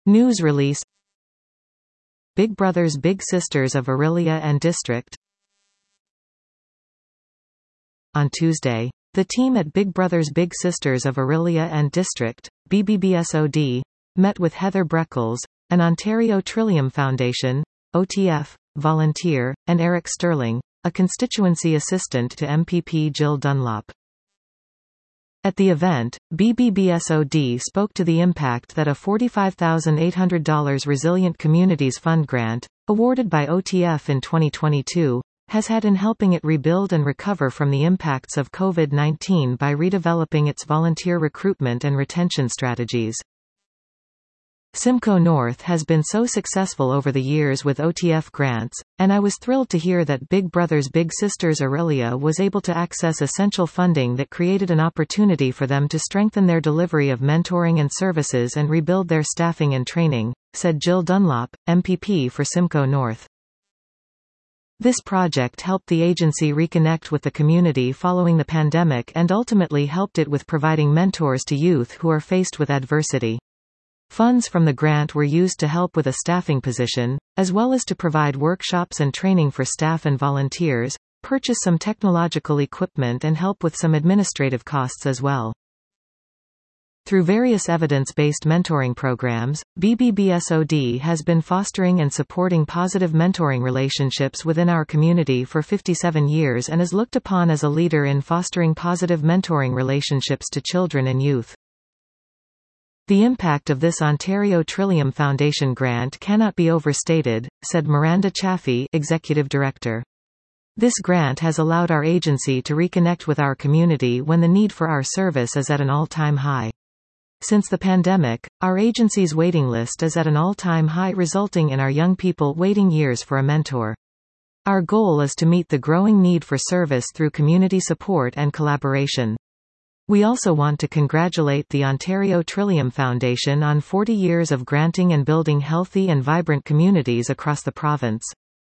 News release. Big Brothers Big Sisters of Orillia and District. On Tuesday, the team at Big Brothers Big Sisters of Orillia and District, BBBSOD, met with Heather Breckles, an Ontario Trillium Foundation, OTF, volunteer, and Eric Sterling, a constituency assistant to MPP Jill Dunlop. At the event, BBBSOD spoke to the impact that a $45,800 Resilient Communities Fund grant, awarded by OTF in 2022, has had in helping it rebuild and recover from the impacts of COVID-19 by redeveloping its volunteer recruitment and retention strategies. Simcoe North has been so successful over the years with OTF grants, and I was thrilled to hear that Big Brothers Big Sisters Orillia was able to access essential funding that created an opportunity for them to strengthen their delivery of mentoring and services and rebuild their staffing and training, said Jill Dunlop, MPP for Simcoe North. This project helped the agency reconnect with the community following the pandemic and ultimately helped it with providing mentors to youth who are faced with adversity. Funds from the grant were used to help with a staffing position, as well as to provide workshops and training for staff and volunteers, purchase some technological equipment and help with some administrative costs as well. Through various evidence-based mentoring programs, BBBSOD has been fostering and supporting positive mentoring relationships within our community for 57 years and is looked upon as a leader in fostering positive mentoring relationships to children and youth. The impact of this Ontario Trillium Foundation grant cannot be overstated, said Miranda Chaffee, Executive Director. This grant has allowed our agency to reconnect with our community when the need for our service is at an all-time high. Since the pandemic, our agency's waiting list is at an all-time high, resulting in our young people waiting years for a mentor. Our goal is to meet the growing need for service through community support and collaboration. We also want to congratulate the Ontario Trillium Foundation on 40 years of granting and building healthy and vibrant communities across the province.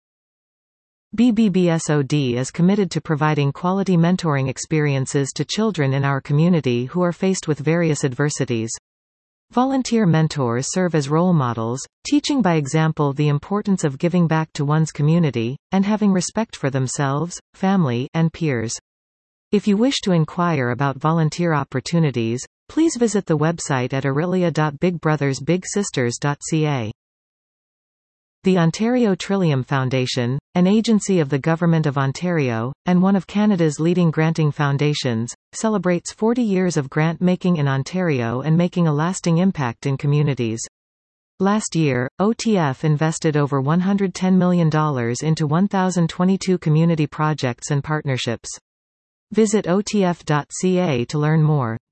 BBBSOD is committed to providing quality mentoring experiences to children in our community who are faced with various adversities. Volunteer mentors serve as role models, teaching by example the importance of giving back to one's community, and having respect for themselves, family, and peers. If you wish to inquire about volunteer opportunities, please visit the website at orillia.bigbrothersbigsisters.ca. The Ontario Trillium Foundation, an agency of the Government of Ontario, and one of Canada's leading granting foundations, celebrates 40 years of grant-making in Ontario and making a lasting impact in communities. Last year, OTF invested over $110 million into 1,022 community projects and partnerships. Visit otf.ca to learn more.